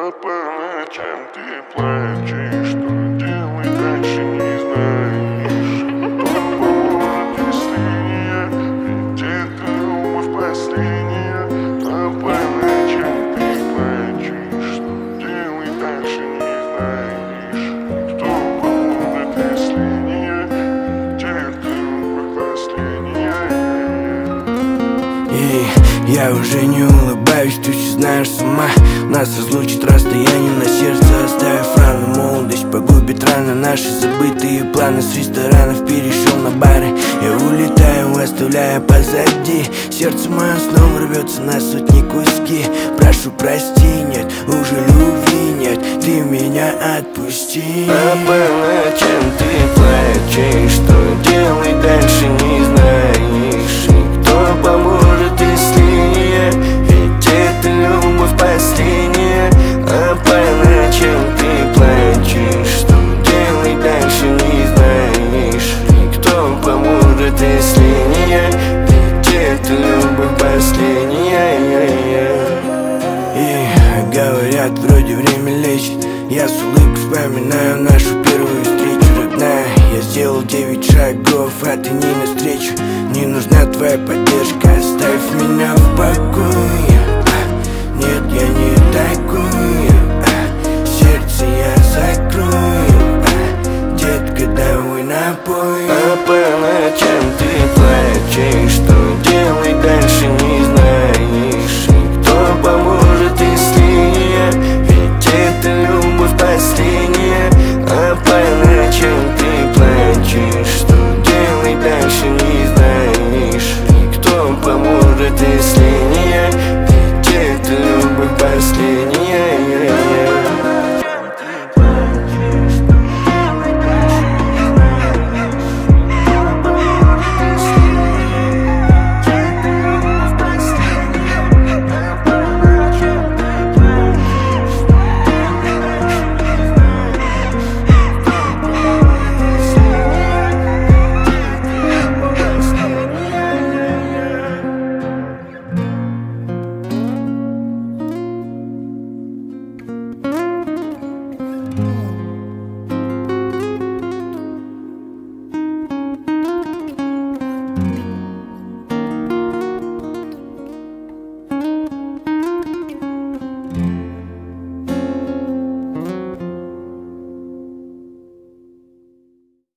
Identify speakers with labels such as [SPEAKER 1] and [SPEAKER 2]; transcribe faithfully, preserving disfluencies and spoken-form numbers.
[SPEAKER 1] А по ночам ты плачешь, что делать дальше не знаешь. Кто поможет, если не я? Ведь это любовь последняя. А по ночам ты плачешь, что делать дальше не знаешь. Кто поможет, если не я? Ведь это любовь последняя.
[SPEAKER 2] Эй, я уже не улыбаюсь, ты все знаешь сама. Нас разлучит расстояние на сердце, оставив рану. Молодость погубит рано наши забытые планы. С ресторанов перешел на бары. Я улетаю, оставляя позади. Сердце мое снова рвется на сотни куски. Прошу прости, нет, уже любви нет. Ты меня отпусти.
[SPEAKER 3] А по ночам ты плачешь, что делать дальше не знаешь. И кто поможет, если не я? Ведь это любовь последняя. А по ночам ты плачешь, что делать дальше не знаешь. И кто поможет, если не я? Ведь это любовь последняя.
[SPEAKER 2] И говорят, вроде время лечит. Я с улыбкой вспоминаю нашу первую встречу, родная. Я сделал девять шагов, а ты не навстречу. Не нужна твоя поддержка, оставь меня в покое.